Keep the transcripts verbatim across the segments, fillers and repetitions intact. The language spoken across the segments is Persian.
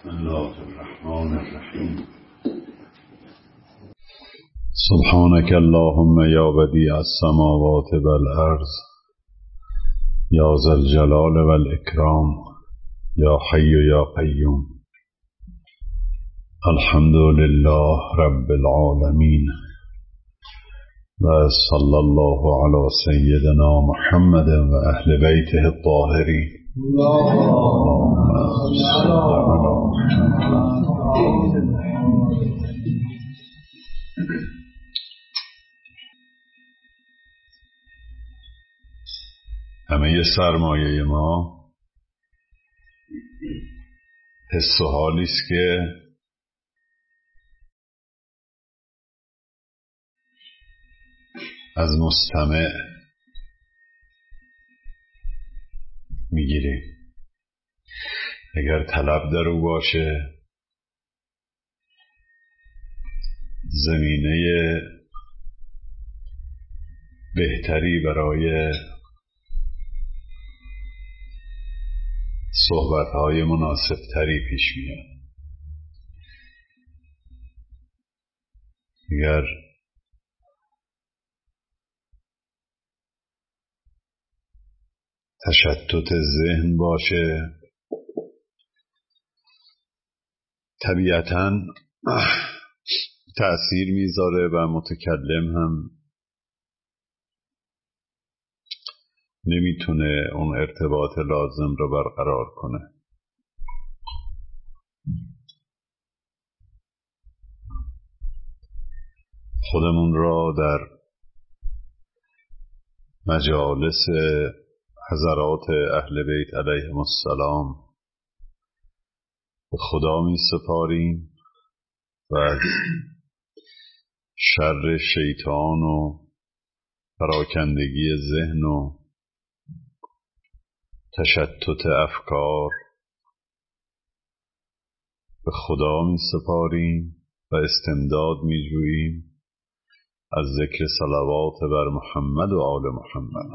بسم الله الرحمن الرحیم. سبحانك اللهم یا بدیع السماوات والارض یا ذا الجلال والاکرام یا حی یا قیوم. الحمد لله رب العالمین و صلی الله علی سیدنا محمد و اهل بیته الطاهرین. اللهم صل علی محمد. همه سرمایه ما حس و حالی است که از مستمع میگیریم. اگر طلب در او باشه، زمینه بهتری برای صحبت‌های مناسبتری پیش میاد. اگر تشتت ذهن باشه، طبیعتاً تأثیر میذاره و متکلم هم نمیتونه اون ارتباط لازم رو برقرار کنه. خودمون را در مجالس حضرات اهل بیت علیهم السلام به خدا می سپاریم و از شر شیطان و پراکندگی ذهن و تشتت افکار به خدا می سپاریم و استمداد می جوییم از ذکر صلوات بر محمد و آل محمد.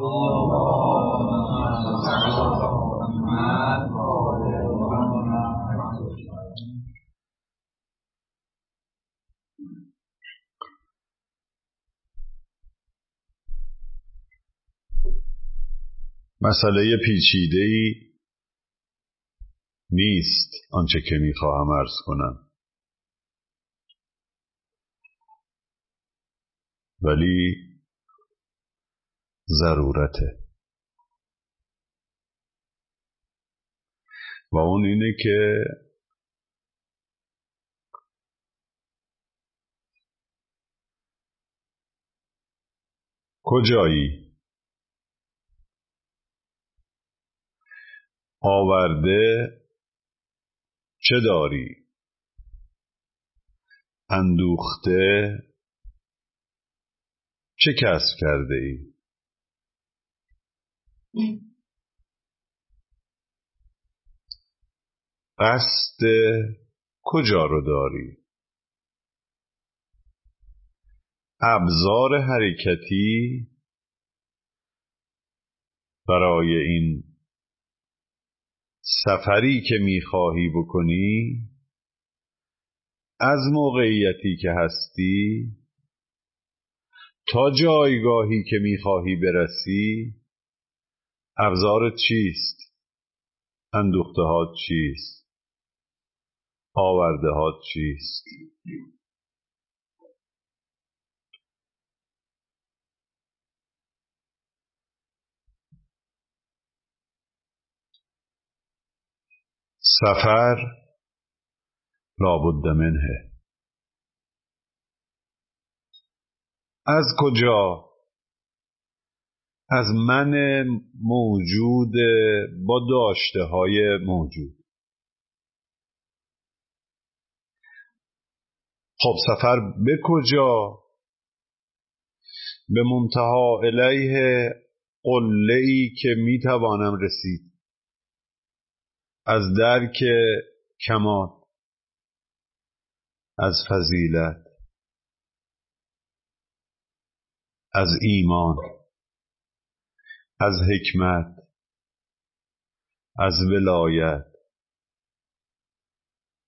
مسئله پیچیده‌ای نیست آنچه که می‌خواهم عرض کنم، ولی ضرورته و اون اینه که کجایی؟ آورده چه داری؟ اندوخته چه کسب کرده ای؟ قصد کجا رو داری؟ ابزار حرکتی برای این سفری که میخواهی بکنی، از موقعیتی که هستی تا جایگاهی که میخواهی برسی، ابزارت چیست؟ اندوخته‌هات چیست؟ آورده‌هات چیست؟ سفر لابد منه. از کجا؟ از من موجود با داشته های موجود. خب سفر به کجا؟ به منتها الیه قله‌ای که میتوانم رسید از درک کمال، از فضیلت، از ایمان، از حکمت، از ولایت،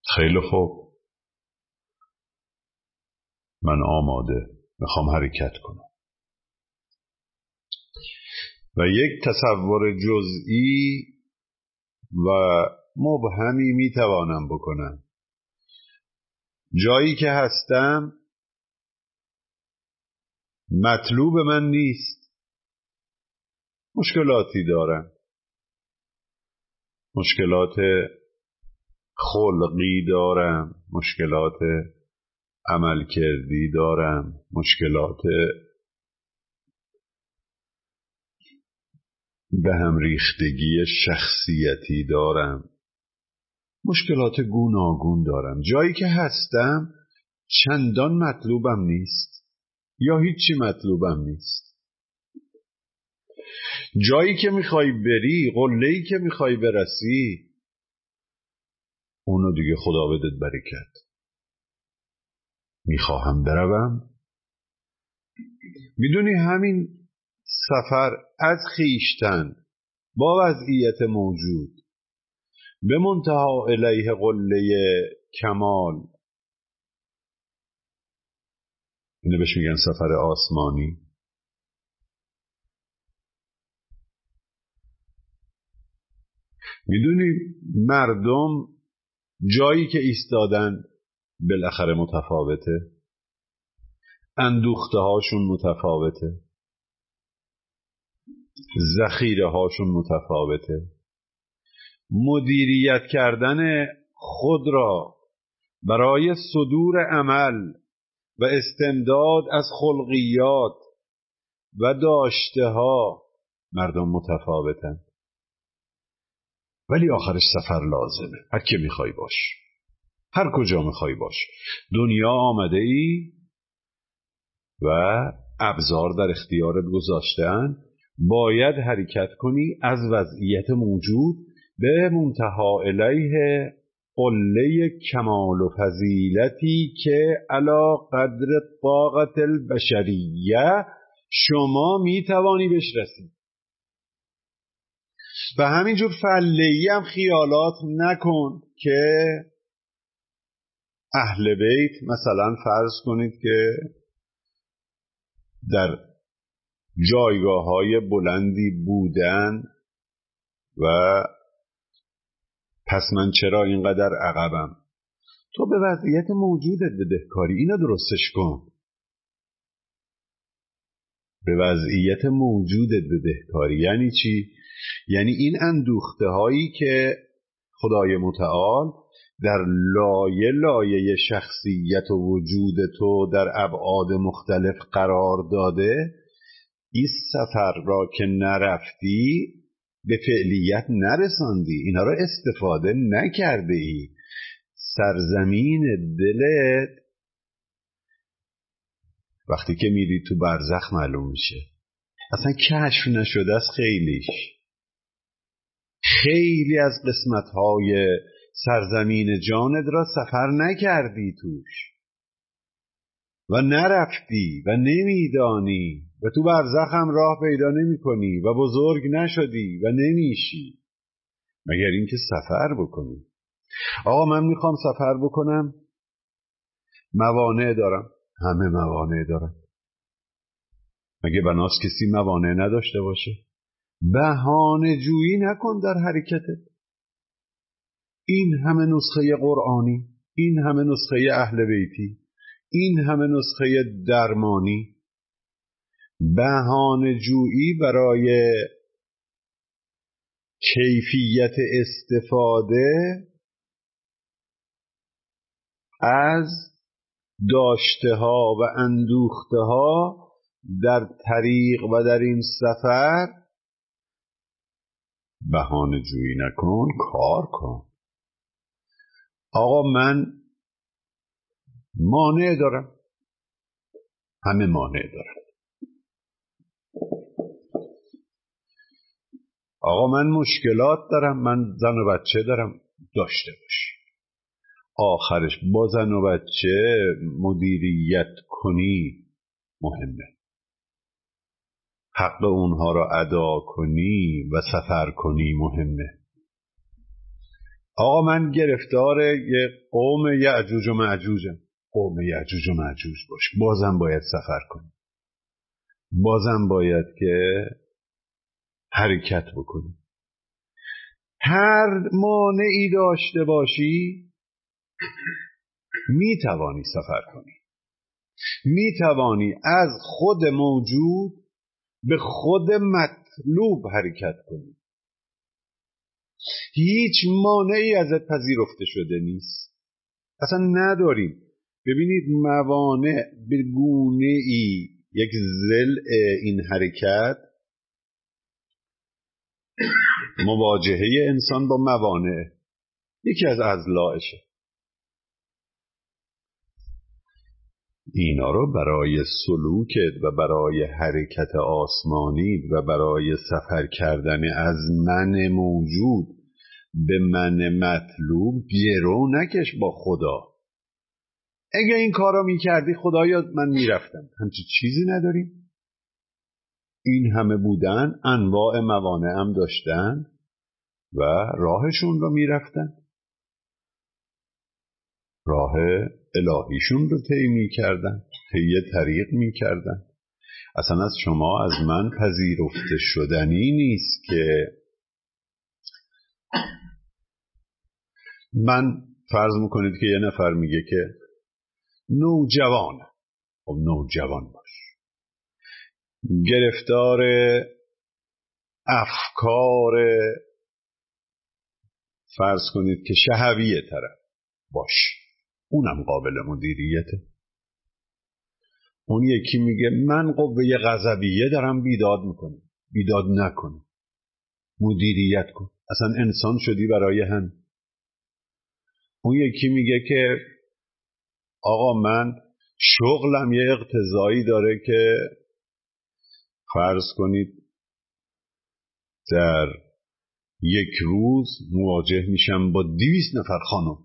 خیلی خوب، من آماده، میخوام حرکت کنم و یک تصور جزئی و مبهمی میتوانم بکنم. جایی که هستم مطلوب من نیست، مشکلاتی دارم، مشکلات خلقی دارم، مشکلات عملکردی دارم، مشکلات به هم ریختگی شخصیتی دارم، مشکلات گوناگون دارم. جایی که هستم چندان مطلوبم نیست یا هیچی مطلوبم نیست. جایی که میخوای بری، قله‌ای که میخوای برسی، اونو دیگه خدا بدت برکت. میخواهم بروم. میدونی همین سفر از خیشتن با وضعیت موجود به منتها الیه قله کمال، اینو بهش میگن سفر آسمانی. میدونی مردم جایی که ایستادن بالاخره متفاوته، اندوخته هاشون متفاوته، ذخیره هاشون متفاوته. مدیریت کردن خود را برای صدور عمل و استمداد از خلقیات و داشته ها مردم متفاوتن، ولی آخرش سفر لازمه. هر که میخوای باش، هر کجا میخوای باش، دنیا آمده ای و ابزار در اختیارت گذاشتن، باید حرکت کنی از وضعیت موجود به منتها الیه قله کمال و فضیلتی که علی قدر طاقت البشریه شما میتوانی بهش رسید. و همینجور فله‌ای هم خیالات نکن که اهل بیت مثلا فرض کنید که در جایگاه های بلندی بودن و پس من چرا اینقدر عقبم. تو به وضعیت موجودت بدهکاری، اینو درستش کن. به وضعیت موجودت بدهکاری یعنی چی؟ یعنی این اندوخته هایی که خدای متعال در لایه لایه شخصیت و وجود تو در ابعاد مختلف قرار داده، این سفر را که نرفتی به فعلیت نرساندی، اینا را استفاده نکرده ای. سرزمین دلت وقتی که میری تو برزخ معلوم میشه، اصلا کشف نشده است. خیلیش خیلی از قسمت‌های سرزمین جانت را سفر نکردی توش و نرفتی و نمیدانی و تو برزخ هم راه پیدا نمی کنی و بزرگ نشدی و نمیشی مگر اینکه سفر بکنی. آقا من میخوام سفر بکنم، موانع دارم. همه موانع دارم. مگه بناس کسی موانع نداشته باشه؟ بهانه جویی نکن در حرکتت. این همه نسخه قرآنی، این همه نسخه اهل بیتی، این همه نسخه درمانی، بهانه جویی برای کیفیت استفاده از داشته ها و اندوخته ها در طریق و در این سفر، بهانه جویی نکن، کار کن. آقا من مانع دارم، همه مانع دارم. آقا من مشکلات دارم، من زن و بچه دارم. داشته باشی. آخرش با زن و بچه مدیریت کنی مهمه، حق اونها را ادا کنی و سفر کنی مهمه. آقا من گرفتار یه قوم یعجوج و معجوجم. قوم یعجوج و معجوج باش، بازم باید سفر کنی، بازم باید که حرکت بکنی. هر مانعی داشته باشی می توانی سفر کنی، می توانی از خود موجود به خود مطلوب حرکت کنی. هیچ مانعی ازت پذیرفته شده نیست، اصلا نداریم. ببینید موانع به گونه‌ای یک ضلع این حرکت، مواجهه انسان با موانع یکی از اضلاعشه. اینا رو برای سلوکت و برای حرکت آسمانی و برای سفر کردن از من موجود به من مطلوب گرو نکش با خدا. اگه این کارا میکردی خدایا من میرفتم. همچی چیزی نداریم. این همه بودن، انواع موانع هم داشتن و راهشون رو میرفتن، راه الهیشون رو طی میکردن، طی طریق میکردن. اصلا از شما از من پذیرفته شدنی نیست که من فرض میکنید که یه نفر میگه که نوجوانه، خب نوجوان باش، گرفتار افکار فرض کنید که شهویه طرف باش، اونم قابل مدیریته. اون یکی میگه من قوه غضبیه دارم بیداد میکنم، بیداد نکن، مدیریت کن، اصلا انسان شدی برای هم. اون یکی میگه که آقا من شغلم یه اقتضایی داره که فرض کنید در یک روز مواجه میشم با دویست نفر خانم،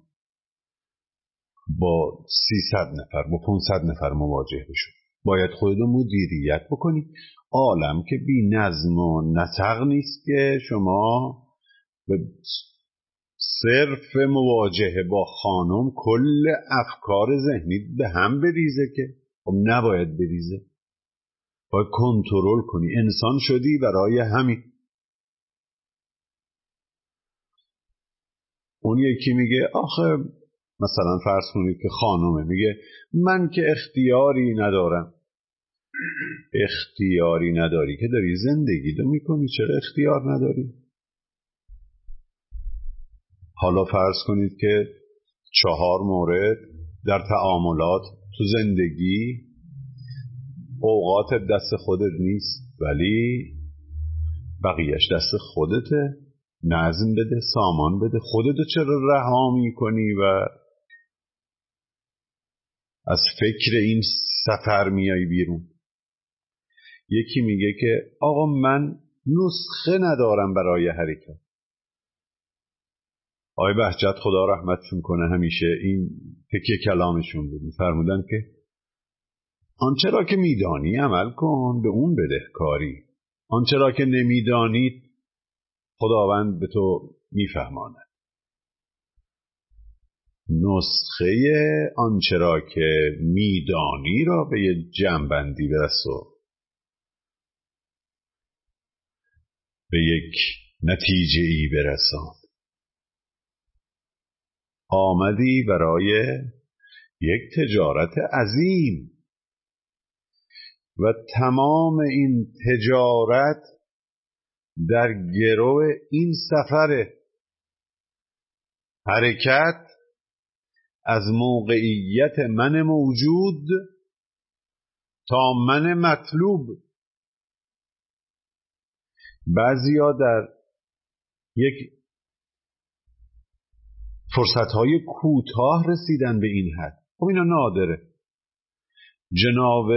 با سیصد نفر، با پانصد نفر مواجه بشم. باید خودت رو مدیریت بکنی. عالم که بی نظم و نسق نیست که شما به صرف مواجهه با خانم کل افکار ذهنی به هم بریزه، که خب نباید بریزه. باید کنترل کنی. انسان شدی برای همین. اون یکی میگه آخه مثلا فرض کنید که خانومه، میگه من که اختیاری ندارم. اختیاری نداری که داری زندگی رو میکنی، چرا اختیار نداری؟ حالا فرض کنید که چهار مورد در تعاملات تو زندگی اوقات دست خودت نیست ولی بقیهش دست خودته. نظم بده، سامان بده. خودتو چرا رها میکنی و از فکر این سفر میای بیرون؟ یکی میگه که آقا من نسخه ندارم برای حرکت. آقای بهجت خدا رحمتشون کنه همیشه این تکیه کلامشون بود، فرمودن که آنچه را که میدانی عمل کن، به اون بدهکاری. آنچه را که نمیدانی خداوند به تو میفهماند. نسخه آنچه را که میدانی را به یه جمع‌بندی برسو، به یک نتیجه ای برسان. آمدی برای یک تجارت عظیم و تمام این تجارت در گرو این سفر حرکت از موقعیت من موجود تا من مطلوب. بعضیا در یک فرصتهای کوتاه رسیدن به این حد. خب اینا نادره. جناب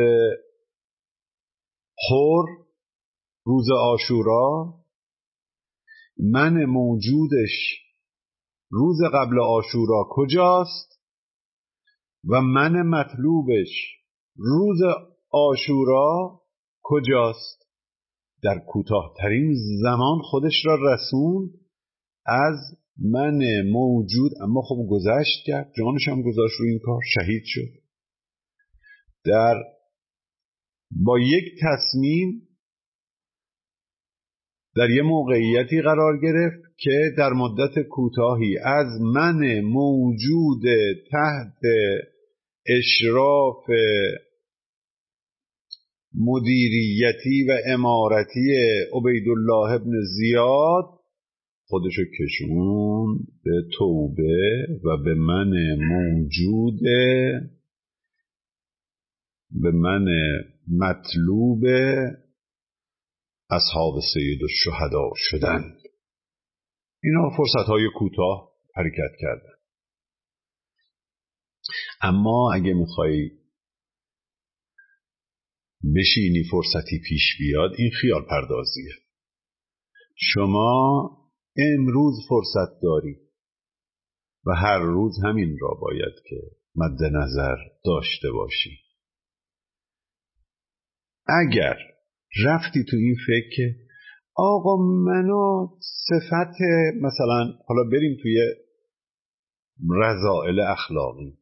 حر روز عاشورا، من موجودش روز قبل عاشورا کجاست و من مطلوبش روز عاشورا کجاست؟ در کوتاه‌ترین زمان خودش را رسوند از من موجود، اما خب گذشت کرد، جانش هم گذاشت روی این کار، شهید شد. در با یک تصمیم در یه موقعیتی قرار گرفت که در مدت کوتاهی از من موجود تحت اشراف مدیریتی و امارتی عبیدالله ابن زیاد خودشو کشون به توبه و به من موجود، به من مطلوب اصحاب سید الشهدا شدن. اینا فرصتهای کوتاه حرکت کردن. اما اگه میخوای بشینی فرصتی پیش بیاد، این خیال پردازیه. شما امروز فرصت داری و هر روز همین را باید که مد نظر داشته باشی. اگر رفتی تو این فکر که آقا منو صفت، مثلا حالا بریم توی رذائل اخلاقی،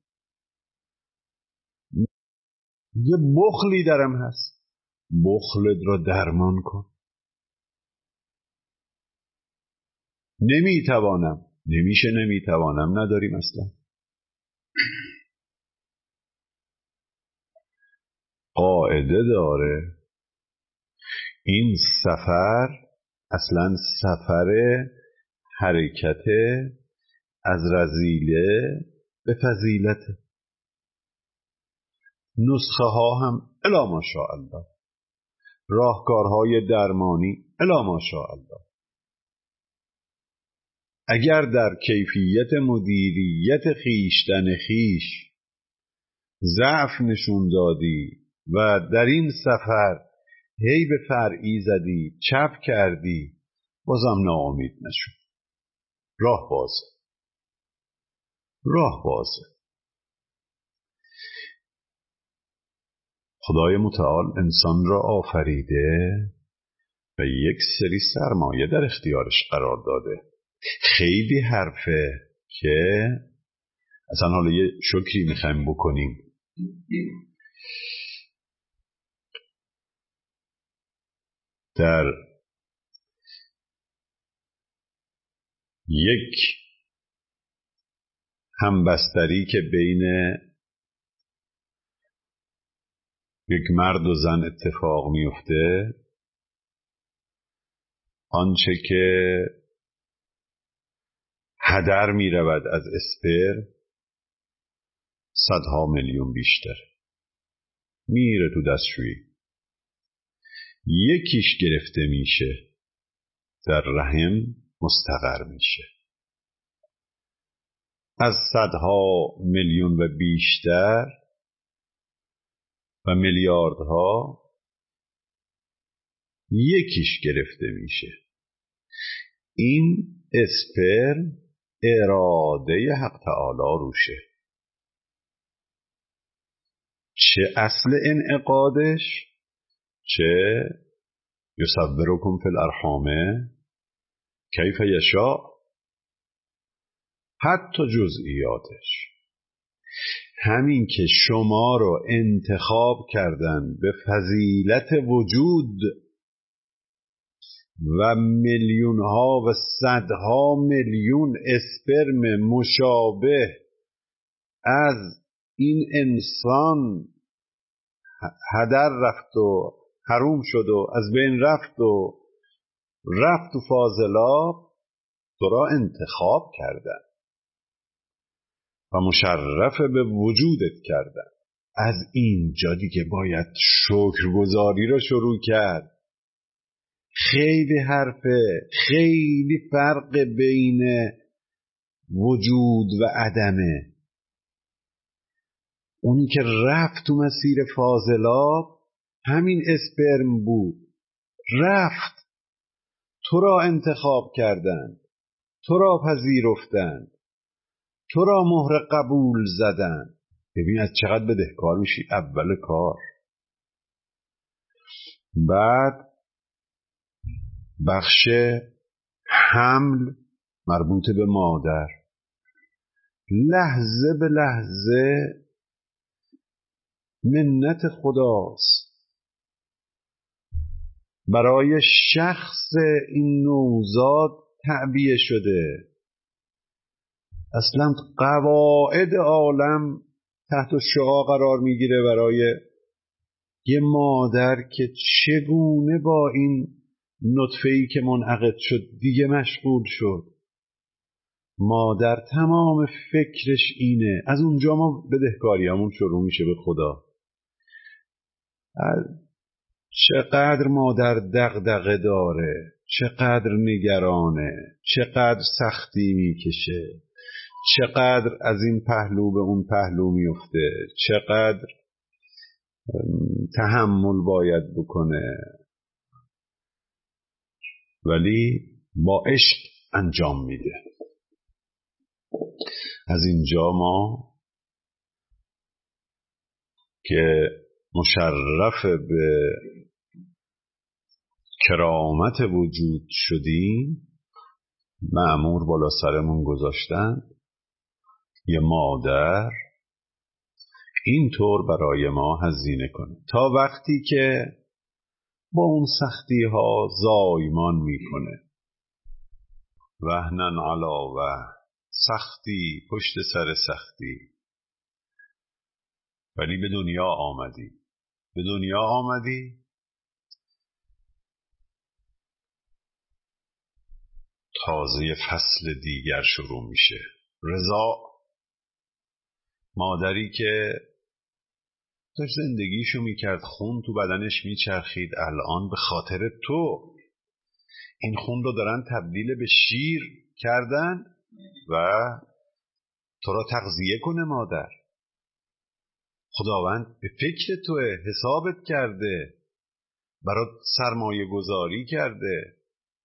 یه بخلی درم هست، بخلت را درمان کن. نمیتوانم، نمیشه، نمیتوانم نداریم اصلا. قاعده داره. این سفر اصلا سفر حرکت از رذیله به فضیلته. نسخه ها هم الا ماشاءالله، راهکارهای درمانی الا ماشاءالله. اگر در کیفیت مدیریت خیشتن خیش ضعف نشون دادی و در این سفر هی به فرعی زدی، چپ کردی، بازم ناامید نشو. راه بازه، راه بازه. خدای متعال انسان را آفریده و یک سری سرمایه در اختیارش قرار داده. خیلی حرفه که اصلا حالا یه شکری میخوایم بکنیم. در یک همبستری که بین یک مرد و زن اتفاق میفته، آنچه که هدر میرود از اسپرم صدها میلیون بیشتر میره تو دستشویی. یکیش گرفته میشه، در رحم مستقر میشه. از صدها میلیون و بیشتر و میلیاردها یکیش گرفته میشه. این اسپرم اراده حق تعالی روشه. چه اصل انعقادش؟ چه یصورکم فی الارحام کیف یشاء، حتی جزئیاتش. همین که شما رو انتخاب کردن به فضیلت وجود و میلیون ها و صدها میلیون اسپرم مشابه از این انسان هدر رفت و حروم شد و از بین رفت و رفت تو فاضلاب، تو را انتخاب کردن و مشرف به وجودت کردن. از اینجا دیگه باید شکرگزاری را شروع کرد. خیلی حرفه، خیلی فرق بین وجود و عدمه. اونی که رفت تو مسیر فاضلاب همین اسپرم بود، رفت، تو را انتخاب کردند، تو را پذیرفتند، تو را مهر قبول زدن. ببین از چقدر بدهکار میشی اول کار. بعد بخش حمل مربوط به مادر. لحظه به لحظه منت خداست برای شخص این نوزاد تعبیه شده. اصلا قواعد عالم تحت شعاع قرار میگیره برای یه مادر که چگونه با این نطفه‌ای که منعقد شد دیگه مشغول شد. مادر تمام فکرش اینه. از اونجا ما بدهکاریامون شروع میشه به خدا. چقدر مادر دغدغه داره، چقدر نگرانه، چقدر سختی میکشه، چقدر از این پهلو به اون پهلو میفته، چقدر تحمل باید بکنه، ولی با عشق انجام میده. از اینجا ما که مشرف به کرامت وجود شدیم، مأمور بالا سرمون گذاشتن یه مادر اینطور برای ما هزینه کنه تا وقتی که با اون سختی ها زایمان میکنه. وهنن علی وهن، سختی پشت سر سختی، ولی به دنیا آمدی. به دنیا آمدی تازه فصل دیگر شروع میشه. رضا، مادری که داشت زندگیشو میکرد، خون تو بدنش میچرخید، الان به خاطر تو این خون رو دارن تبدیل به شیر کردن و تو را تغذیه کنه. مادر، خداوند به فکر توه، حسابت کرده، برات سرمایه گذاری کرده.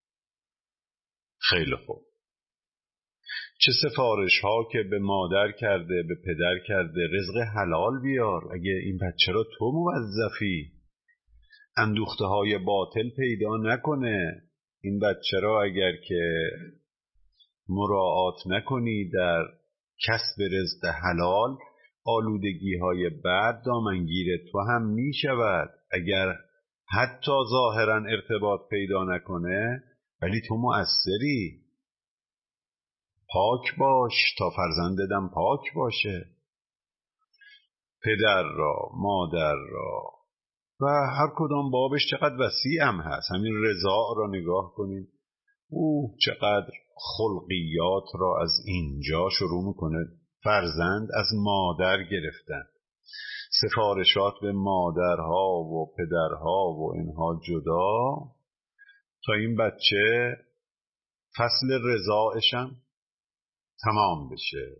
خیلی خوب. چه سفارش ها که به مادر کرده، به پدر کرده، رزق حلال بیار. اگه این بچه را تو موظفی، اندوخته های باطل پیدا نکنه. این بچه را اگر که مراعات نکنی در کسب رزق حلال، آلودگی های بد دامنگیر تو هم می شود. اگر حتی ظاهرا ارتباط پیدا نکنه ولی تو مؤثری. پاک باش تا فرزندتم پاک باشه. پدر را، مادر را و هر کدام بابش چقدر وسیع هم هست. همین رضا را نگاه کنید، او چقدر خلقیات را از اینجا شروع میکنه. فرزند از مادر گرفتن، سفارشات به مادرها و پدرها و اینها جدا، تا این بچه فصل رضایشم تمام بشه.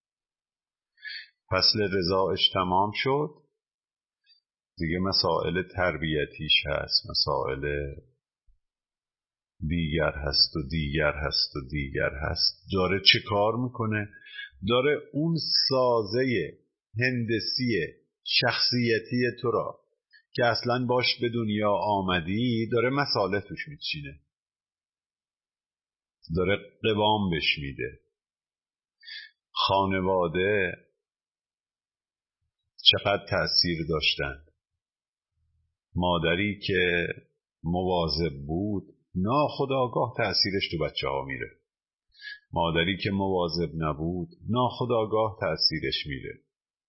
فصل رضایش تمام شد، دیگه مسائل تربیتیش هست، مسائل دیگر هست و دیگر هست و دیگر هست. داره چه کار میکنه؟ داره اون سازه هندسی شخصیتی تو را که اصلا باش به دنیا آمدی، داره مسائل توش میچینه، داره قوام بش میده. خانواده چقدر تأثیر داشتن. مادری که مواظب بود، ناخودآگاه تأثیرش تو بچه ها میره. مادری که مواظب نبود، ناخودآگاه تأثیرش میره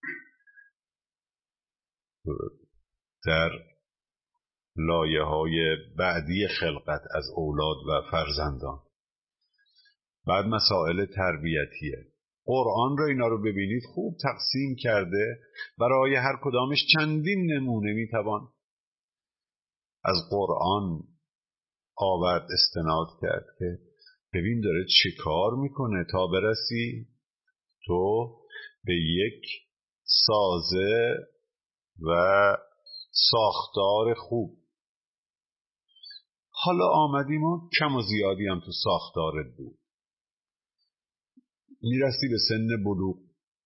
در لایه های بعدی خلقت از اولاد و فرزندان. بعد مسائل تربیتیه. قرآن را اینا رو ببینید خوب تقسیم کرده، برای هر کدامش چندین نمونه میتوان از قرآن آورد، استناد کرد که ببین داره چه کار میکنه تا برسی تو به یک سازه و ساختار خوب. حالا آمدیم و کم و زیادی هم تو ساختارت بود، میرسی به سن بلوغ.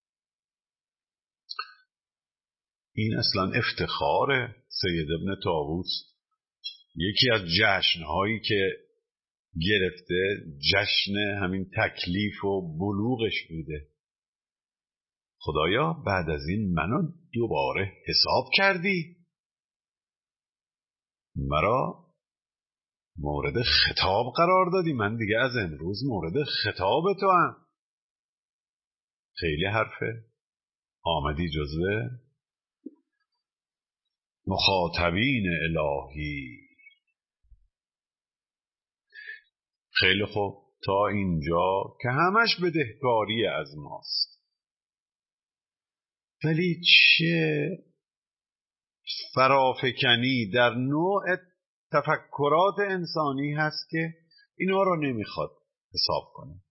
این اصلا افتخاره. سید ابن طاووس یکی از جشنهایی که گرفته جشن همین تکلیف و بلوغش بوده. خدایا بعد از این منو دوباره حساب کردی، مرا مورد خطاب قرار دادی، من دیگه از امروز مورد خطاب تو هم. خیلی حرفه، آمدی جزوه مخاطبین الهی. خیلی خوب، تا اینجا که همش بدهکاری از ماست، ولی چه فرافکنی در نوع تفکرات انسانی هست که اینا رو نمیخواد حساب کنه،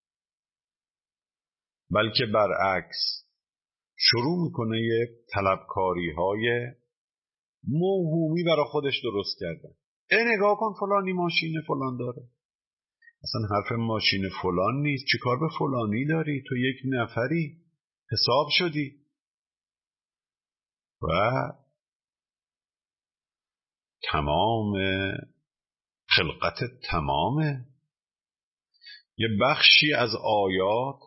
بلکه برعکس شروع میکنه یه طلبکاری های موهومی برای خودش درست کردن. ای نگاه کن فلانی ماشین فلان داره، اصلا حرف ماشین فلان نیست، چی کار به فلانی داری؟ تو یک نفری حساب شدی. و تمام خلقت تمامه. یه بخشی از آیات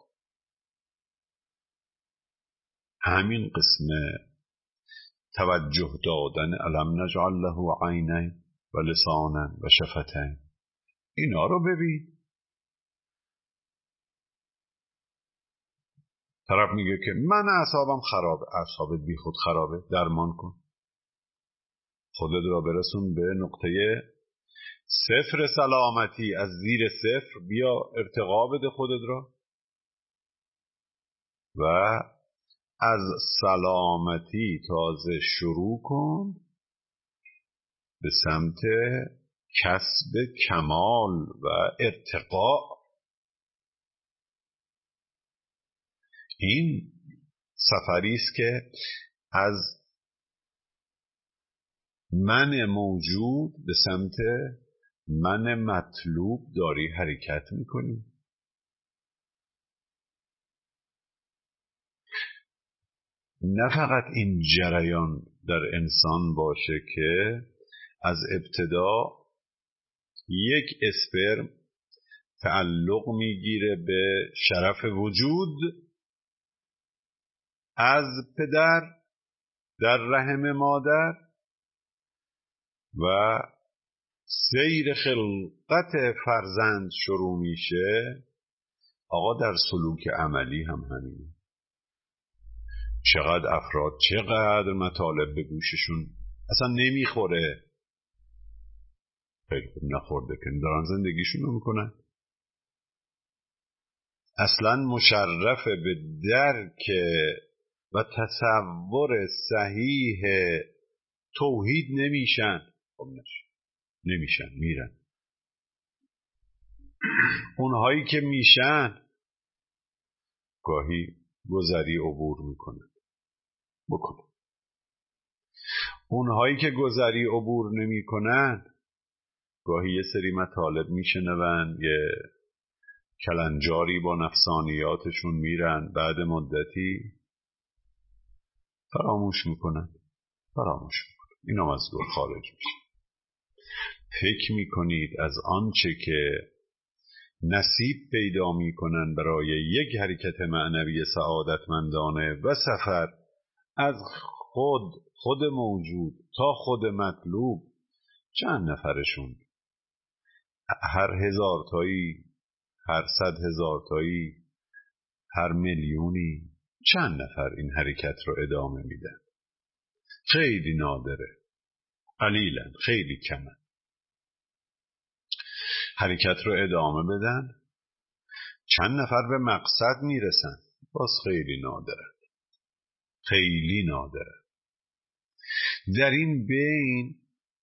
همین قسم توجه دادن الم نجعل له عینین و لسانا و شفتین، اینا رو ببین. طرف میگه که من اعصابم خرابه، اعصابت بی خود خرابه، درمان کن، خودت را برسون به نقطه صفر سلامتی، از زیر صفر بیا ارتقا بده خودت را و از سلامتی تازه شروع کن به سمت کسب کمال و ارتقا. این سفری است که از من موجود به سمت من مطلوب داری حرکت میکنی. نه فقط این جریان در انسان باشه که از ابتدا یک اسپرم تعلق میگیره به شرف وجود از پدر در رحم مادر و سیر خلقت فرزند شروع میشه. آقا در سلوک عملی هم همینه. چقدر افراد چقدر مطالب به گوششون اصلا نمیخوره، خیلی خوب نخورده که دارن زندگیشون رو میکنن، اصلا مشرف به درک و تصور صحیح توحید نمیشن. خب نمیشن، میرن. اونهایی که میشن گاهی گذری عبور میکنن بکنن، اونهایی که گذری عبور نمیکنن گاهی یه سری مطالب میشنون، یه کلنجاری با نفسانیاتشون میرن، بعد مدتی فراموش میکنن فراموش میکنن اینم از دور خارج میشه. فکر میکنید از آنچه که نصیب پیدا میکنن برای یک حرکت معنوی سعادتمندانه و سفر از خود خود موجود تا خود مطلوب، چند نفرشون هر هزار تایی، هر صد هزار تایی، هر میلیونی چند نفر این حرکت رو ادامه میدن؟ خیلی نادره، قلیلا، خیلی کمه. حرکت رو ادامه بدن، چند نفر به مقصد میرسن، باز خیلی نادره، خیلی نادره. در این بین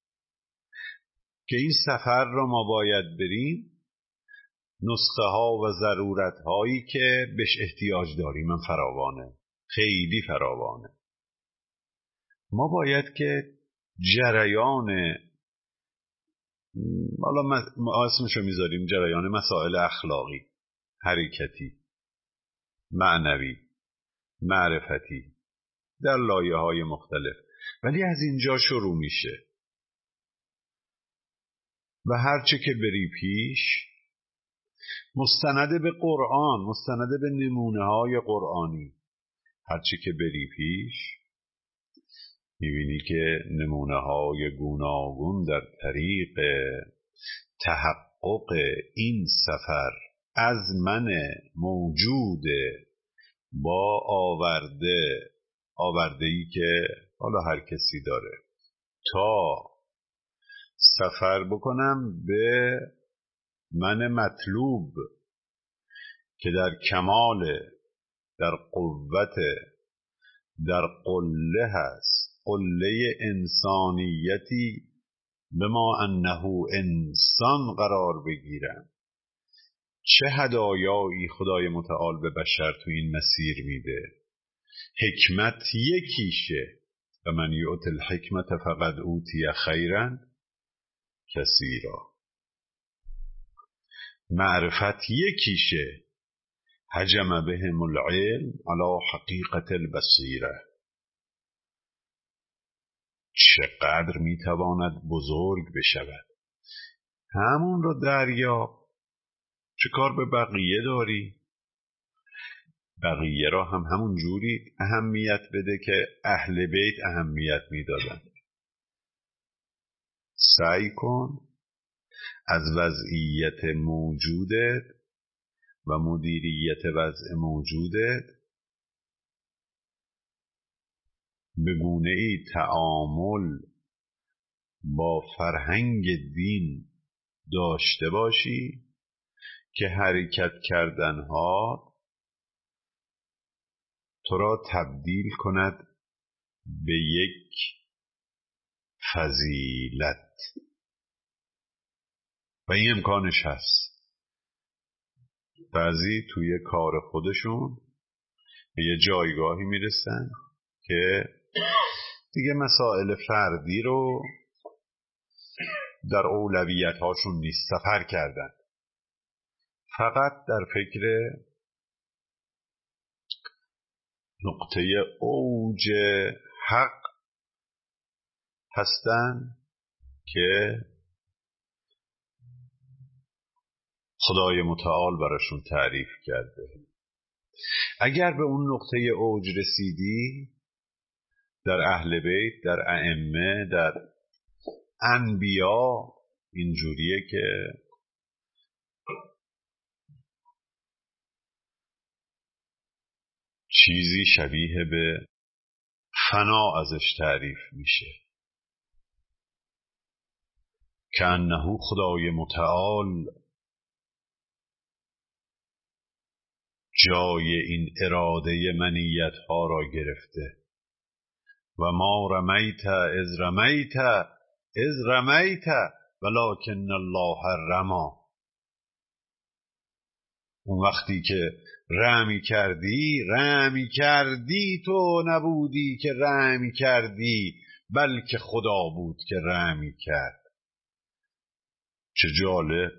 که این سفر رو ما باید بریم، نسخه ها و ضرورت هایی که بهش احتیاج داریم هم فراوانه، خیلی فراوانه. ما باید که جریان، حالا ما اسمشو میذاریم جریان مسائل اخلاقی، حرکتی، معنوی، معرفتی در لایه های مختلف، ولی از اینجا شروع میشه. و هرچه که بری پیش مستند به قرآن، مستند به نمونه های قرآنی، هرچه که بری پیش میبینی که نمونه های گوناگون در طریق تحقق این سفر از من موجود با آورده آورده ای که حالا هر کسی داره تا سفر بکنم به من مطلوب که در کمال، در قوت، در قله هست، قله انسانیتی به ما انه انسان قرار بگیرم. چه هدایایی خدای متعال به بشر تو این مسیر میده. حکمت یکیشه و من یؤت الحکمت فقد اوتی خیرا کثیرا. معرفت یکیشه، هجم بهم العلم علی حقیقت البصیره. چقدر میتواند بزرگ بشود. همون رو دریاب. چه کار به بقیه داری؟ بقیه را هم همون جوری اهمیت بده که اهل بیت اهمیت میدادن. سعی کن از وضعیت موجودت و مدیریت وضع موجودت به گونه ای تعامل با فرهنگ دین داشته باشی که حرکت کردنها تو را تبدیل کند به یک فضیلت و این امکانش هست. بعضی توی کار خودشون به یه جایگاهی میرسن که دیگه مسائل فردی رو در اولویت هاشون نیست، سفر کردن، فقط در فکر نقطه اوج حق هستن که خدای متعال براشون تعریف کرده. اگر به اون نقطه اوج رسیدی در اهل بیت، در ائمه، در انبیا، اینجوریه که چیزی شبیه به فنا ازش تعریف میشه که انه خدای متعال جای این اراده منیت ها را گرفته و ما رمیت اذ رمیت اذ رمیت ولکن الله رما. اون وقتی که رمی کردی، رمی کردی، تو نبودی که رمی کردی بلکه خدا بود که رمی کرد. چه جالب،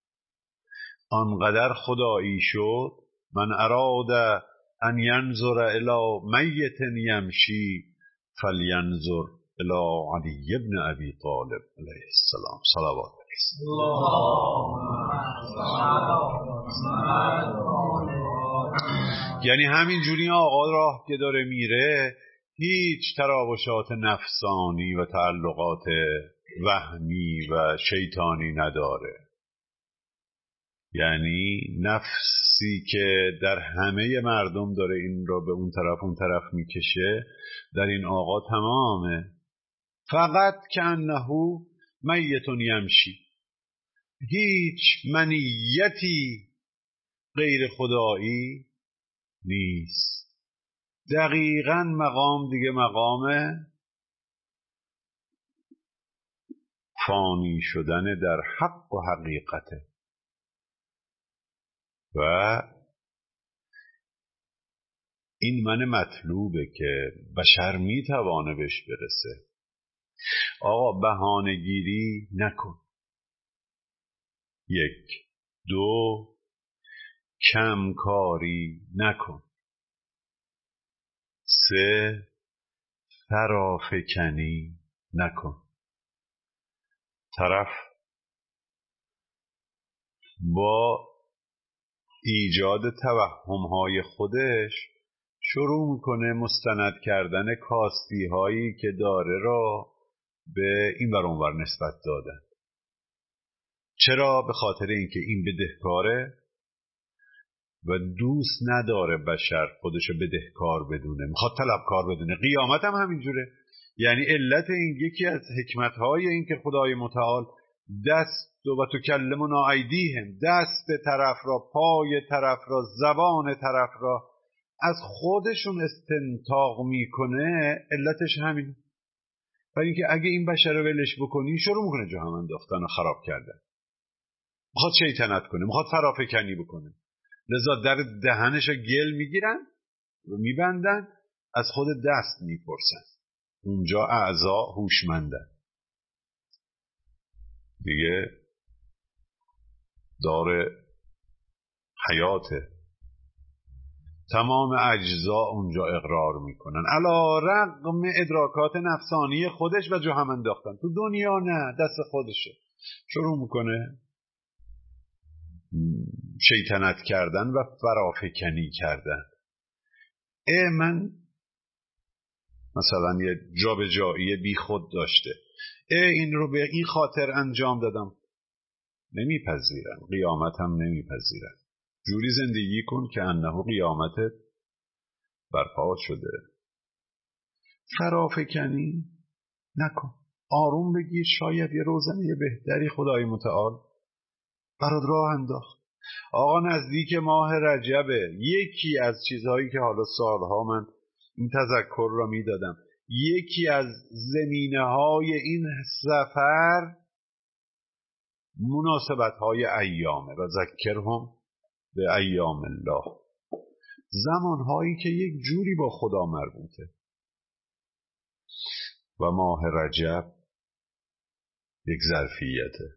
آنقدر خدایی شد. من اراد ان ینظر الی میت یمشی فلینظر الی علی بن ابی طالب علیه السلام. صلوات یعنی همین جوری آقا راه که داره میره هیچ تراوشات نفسانی و تعلقات وهمی و شیطانی نداره. یعنی نفسی که در همه مردم داره این را به اون طرف اون طرف میکشه، در این آقا تمامه. فقط که انه میتون یمشی، هیچ منیتی غیر خدایی نیست. دقیقاً مقام دیگه مقام فانی شدن در حق و حقیقته و این من مطلوبه که بشر میتوانه بهش برسه. آقا بهانه‌گیری نکن. یک. دو، کمکاری نکن. سه، فرافکنی نکن. طرف با ایجاد توهم‌های خودش شروع میکنه مستند کردن کاستی هایی که داره را به این ور اون ور نسبت دادن. چرا؟ به خاطر اینکه این بدهکاره و دوست نداره بشر خودشو بدهکار بدونه، میخواد طلبکار بدونه. قیامت هم همینجوره. یعنی علت این یکی از حکمتهای این که خدای متعال دست و تکلمنا ایدیهم، دست طرف را، پای طرف را، زبان طرف را از خودشون استنطاق میکنه، علتش همین. برای اینکه اگه این بشر رو ولش بکنی شروع میکنه جهان انداختن و خراب کردن، میخواد شیطنت کنه، میخواد فرافکنی بکنه. لذا در دهنش گل میگیرن و میبندن، از خود دست میپرسن. اونجا اعضا هوشمندن دیگه، داره حیاته، تمام اجزا اونجا اقرار میکنن علی رغم ادراکات نفسانی خودش و جهان انداختن. تو دنیا نه، دست خودشه. شروع میکنه شیطنت کردن و فرافکنی کردن. اه من مثلا یه جابجایی بی خود داشته، اه این رو به این خاطر انجام دادم. نمیپذیرن، قیامت هم نمیپذیرن. جوری زندگی کن که انه قیامتت برپا شده. فرافکنی نکن، آروم بگیر، شاید یه روزنه بهتری خدای متعال برات راه انداخت. آقا نزدیک ماه رجبه، یکی از چیزهایی که حالا سالها من این تذکر را میدادم، یکی از زمینه های این سفر مناسبت های ایامه و ذکرهم به ایام الله، زمانهایی که یک جوری با خدا مربوطه. و ماه رجب یک ظرفیته،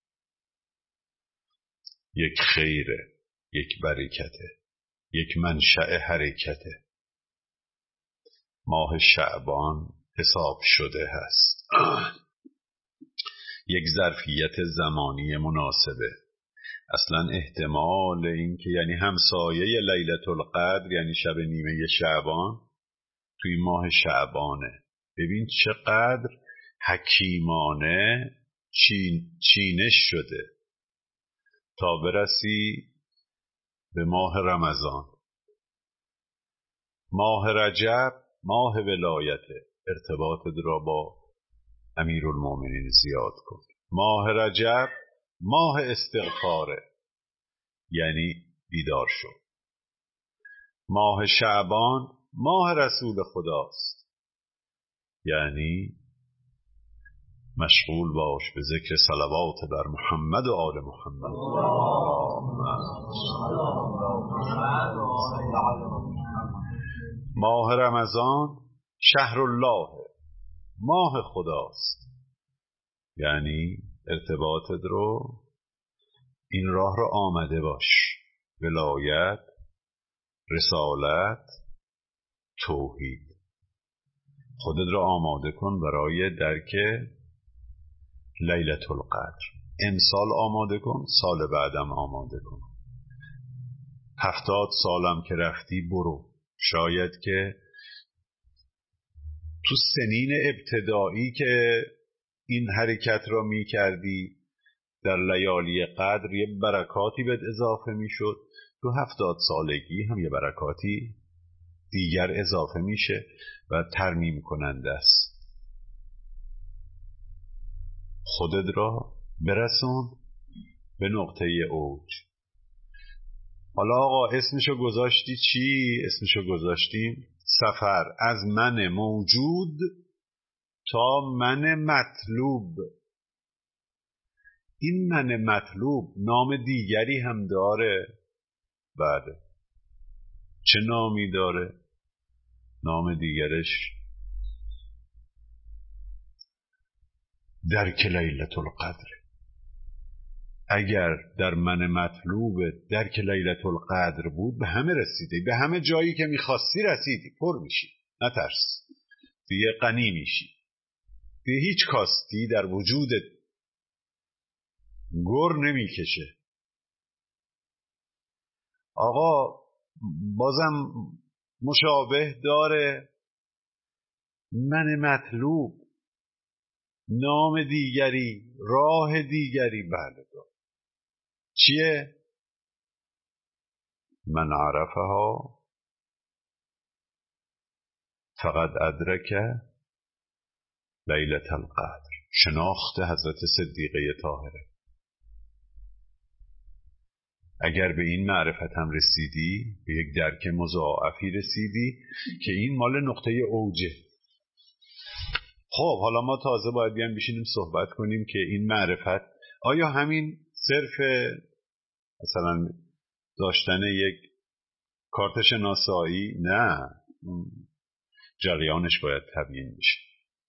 یک خیره، یک برکته، یک منشأ حرکته. ماه شعبان حساب شده هست، یک ظرفیت زمانی مناسبه. اصلا احتمال این که یعنی همسایه لیلة القدر یعنی شب نیمه شعبان توی ماه شعبانه. ببین چقدر حکیمانه چین، چینش شده تا برسی به ماه رمضان. ماه رجب ماه ولایته، ارتباطت را با امیرالمومنین زیاد کن. ماه رجب ماه استغفاره، یعنی بیدار شو. ماه شعبان ماه رسول خداست، یعنی مشغول باش به ذکر صلوات بر محمد و آل محمد. ماه رمضان شهر الله، ماه خداست، یعنی ارتباطت رو این راه رو آمده باش. ولایت، رسالت، توحید. خودت رو آماده کن برای درک لیلة القدر. امسال آماده کن، سال بعدم آماده کن. هفتاد سالم که رفتی برو. شاید که تو سنین ابتدایی که این حرکت را می کردی در لیالی قدر یه برکاتی بهت اضافه می شد، تو هفتاد سالگی هم یه برکاتی دیگر اضافه میشه و ترمیم کننده است. خودت را برسون به نقطه اوج. حالا آقا اسمشو گذاشتی چی؟ اسمشو گذاشتیم سفر از من موجود تا من مطلوب. این من مطلوب نام دیگری هم داره. بله، چه نامی داره؟ نام دیگرش درک لیلة القدر. اگر در من مطلوب درک لیلة القدر بود به همه رسیدی، به همه جایی که میخواستی رسیدی، پر میشی، نترس، دیگه غنی میشی، دیگه هیچ کاستی در وجودت گر نمیکشه. آقا بازم مشابه داره، من مطلوب، نام دیگری، راه دیگری. بله داره. چیه؟ من عرفها فقد ادرک لیلة القدر. شناخت حضرت صدیقه طاهره. اگر به این معرفت هم رسیدی، به یک درک مضاعفی رسیدی که این مال نقطه اوجه. خب حالا ما تازه باید بیان بشینیم صحبت کنیم که این معرفت آیا همین صرف مثلا داشتن یک کارت شناسایی؟ نه، جریانش باید تبیین بشه.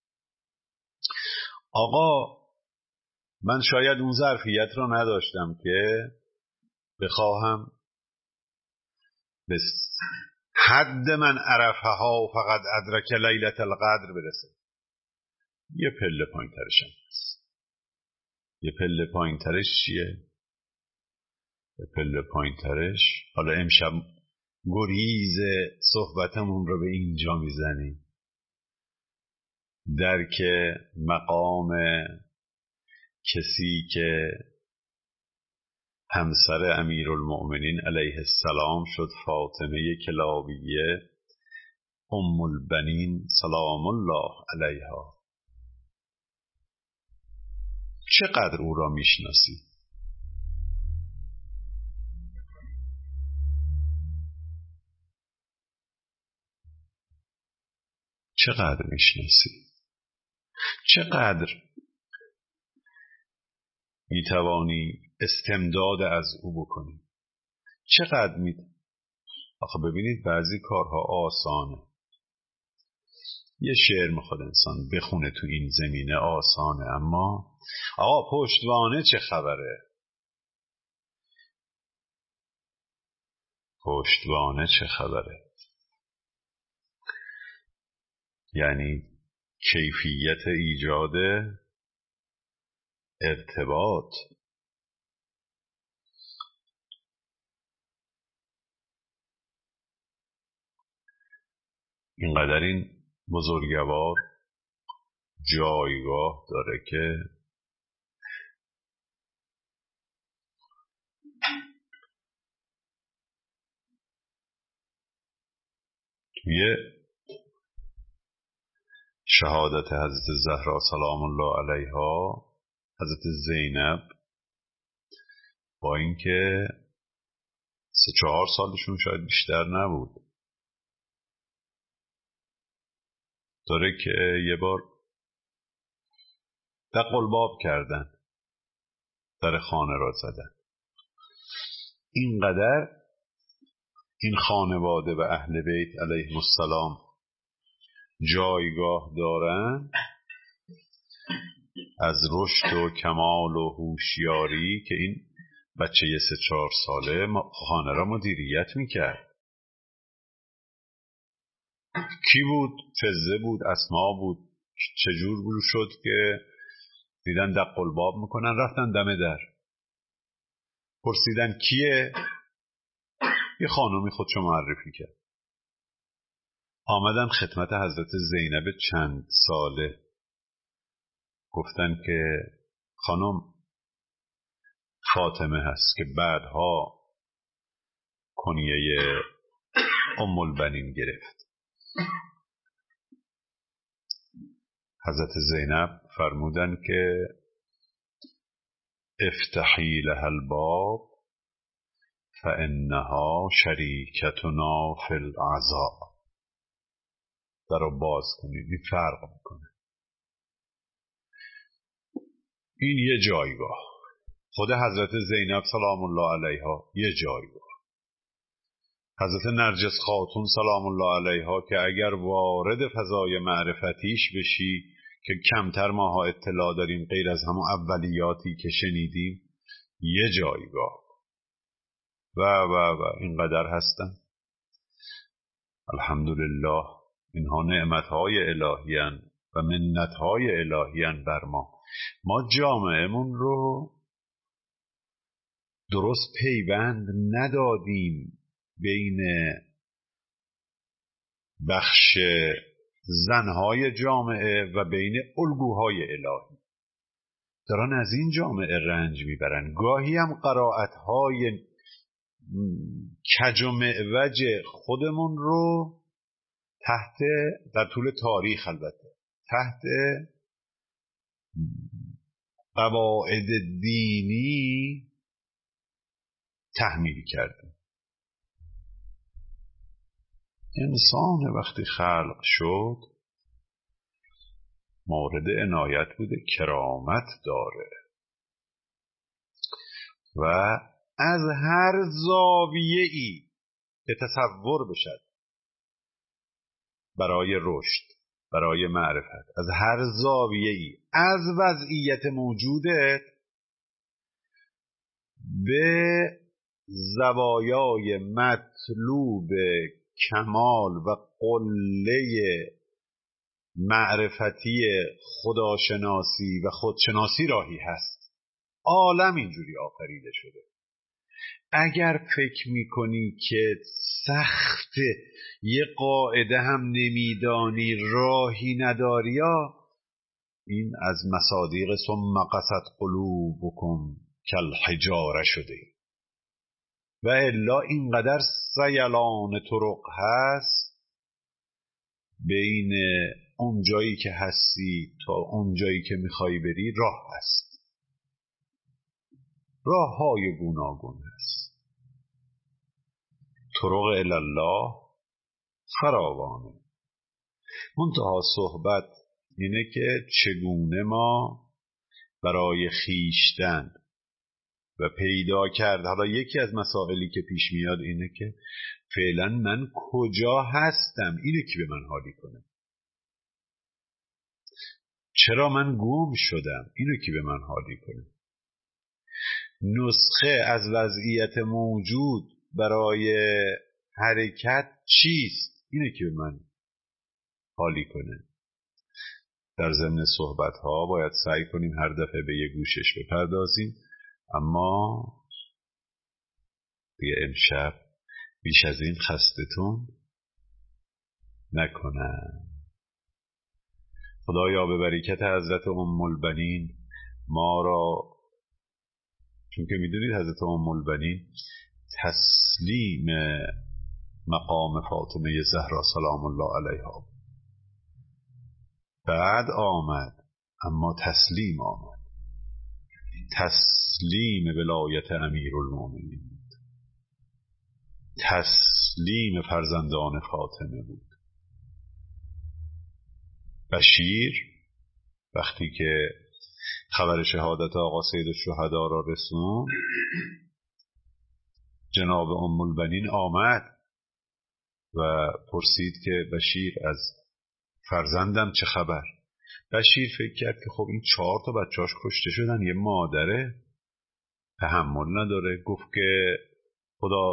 آقا من شاید اون ظرفیت رو نداشتم که بخواهم به حد من عرفها فقط ادرک لیلة القدر برسه. یه پله پایین ترش هم هست. یه پله پایین ترش چیه؟ یه پله پایین ترش حالا امشب گریز صحبتمون رو به اینجا میزنیم، درک مقام کسی که همسر امیرالمؤمنین علیه السلام شد، فاطمه کلابیه ام البنین سلام الله علیها. چقدر او را میشناسی؟ چقدر میشناسی؟ چقدر میتوانی استمداد از او بکنی؟ چقدر می آخه ببینید بعضی کارها آسانه. یه شعر میخواد انسان بخونه تو این زمینه آسانه، اما آقا پشتوانه چه خبره؟ پشتوانه چه خبره؟ یعنی کیفیت ایجاد ارتباط. اینقدر این بزرگوار جایگاه داره که توی شهادت حضرت زهرا سلام الله علیها، حضرت زینب با اینکه سه چهار سالشون شاید بیشتر نبود، داره که یه بار دق الباب کردن، در خانه را زدن. اینقدر این خانواده و اهل بیت علیهم السلام جایگاه دارن از رشد و کمال و هوشیاری که این بچه سه چهار ساله خانه را مدیریت میکرد. کی بود؟ فزه بود، اسما بود. چجور بود شد که دیدن دق الباب میکنن، رفتن دم در، پرسیدن کیه؟ یه خانومی خودشو معرفی کرد. آمدن خدمت حضرت زینب چند ساله، گفتن که خانم فاطمه هست که بعدها کنیه ام البنین گرفت. حضرت زینب فرمودن که افتحی لها الباب فانها شریکتنا فی العزاء. در رو باز کنید، این فرق میکنه. این یه جایگاه. خود حضرت زینب سلام الله علیها یه جایگاه. حضرت نرجس خاتون سلام الله علیها که اگر وارد فضای معرفتیش بشی که کمتر ماها اطلاع داریم غیر از همون اولیاتی که شنیدیم، یه جایگاه و و و اینقدر هستن. الحمدلله اینها نعمتهای الهیان و منتهای الهیان بر ما. ما جامعهمون رو درست پیوند ندادیم بین بخش زنهای جامعه و بین الگوهای الهی. دارن از این جامعه رنج میبرن. گاهی هم قرائت‌های کج و معوج خودمون رو تحت، در طول تاریخ البته، تحت قواعد دینی تحمیل کردیم. انسان وقتی خلق شد مورد عنایت بوده، کرامت داره و از هر زاویه‌ای که تصور بشد برای رشد، برای معرفت، از هر زاویه‌ای از وضعیت موجودت به زوایای مطلوب کمال و قله معرفتی خداشناسی و خودشناسی راهی هست. عالم اینجوری آفریده شده. اگر فکر میکنی که سخت یه قاعده هم نمیدانی، راهی نداری، یا این از مصادیق ثم قست قلوبکم کالحجاره شده و الا اینقدر سیلان طرق هست بین اون جایی که هستی تا اون جایی که میخوای بری راه هست، راه های گوناگون هست. طرق الله فراوانه. منتها صحبت اینه که چگونه ما برای خیشتن و پیدا کرد. حالا یکی از مسائلی که پیش میاد اینه که فعلا من کجا هستم، اینه که به من حالی کنه. چرا من گم شدم، اینو که به من حالی کنه. نسخه از وضعیت موجود برای حرکت چیست، اینه که به من حالی کنه. در ضمن صحبت ها باید سعی کنیم هر دفعه به یه گوشش بپردازیم، اما دیگه امشب بیش از این خستتون نکنم. خدایا به برکت حضرت ام البنین ما را، چون که میدونید حضرت ام البنین تسلیم مقام فاطمه زهرا سلام الله علیها بعد آمد، اما تسلیم آمد. تسلیم ولایت امیرالمومنین بود، تسلیم فرزندان فاطمه بود. بشیر وقتی که خبر شهادت آقا سید الشهدا را رسون، جناب ام البنین آمد و پرسید که بشیر از فرزندم چه خبر؟ بشیر فکر کرد که خب این چهار تا بچه‌اش کشته شدن، یه مادره تحمل نداره. گفت که خدا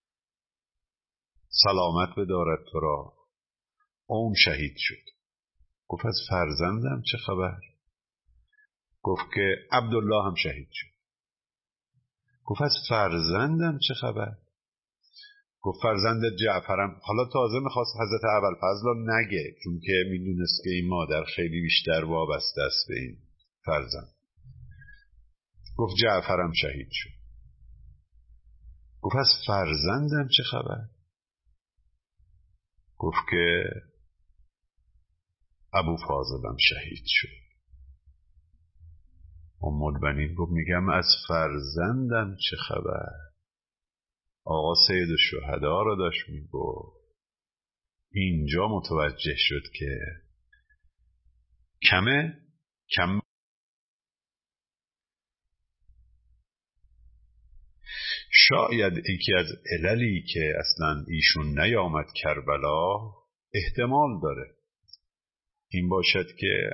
سلامت بدارد تو را، اون شهید شد. گفت از فرزندم چه خبر؟ گفت که عبدالله هم شهید شد. گفت از فرزندم چه خبر؟ گفت فرزند جعفرم. حالا تازه میخواست حضرت ابوالفضل رو نگه، چون که میدونست که این مادر خیلی بیشتر وابسته است به این فرزند. گفت جعفرم شهید شد. گفت از فرزندم چه خبر؟ گفت که ابو فاضلم شهید شد. ام البنین گفت میگم از فرزندم چه خبر؟ آقا سید الشهدا را داشت میگفت. اینجا متوجه شد که کمه کم. شاید یکی از عللی که اصلا ایشون نیامد کربلا احتمال داره این باشد که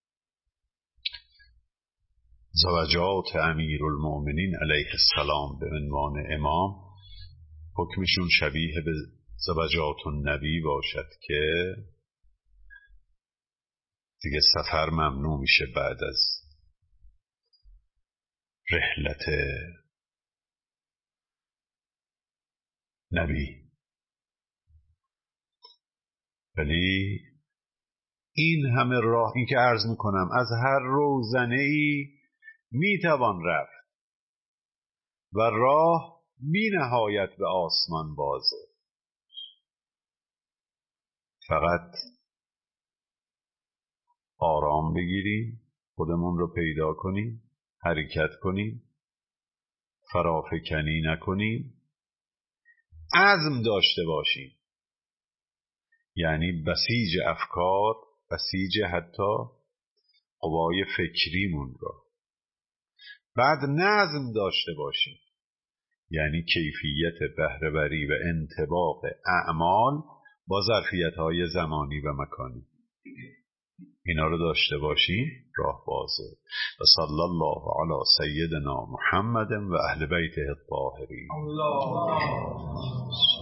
زوجات امیرالمومنین علیه السلام به عنوان امام حکمشون شبیه به زوجات النبی باشد که دیگه سفر ممنوع میشه بعد از رحلت نبی. ولی این همه راه، این که عرض میکنم از هر روزنه ای میتوان رفت و راه بی نهایت به آسمان بازه. فقط آرام بگیریم، خودمون رو پیدا کنیم، حرکت کنیم، فرافکنی نکنیم، عزم داشته باشیم. یعنی بسیج افکار، بسیج حتی قوای فکریمون رو. بعد نظم داشته باشیم، یعنی کیفیت بهره‌وری و انطباق اعمال با ظرفیت‌های زمانی و مکانی. اینا رو داشته باشیم، راه بازه. و صلی الله علی سیدنا محمد و اهل بیته الطاهرین.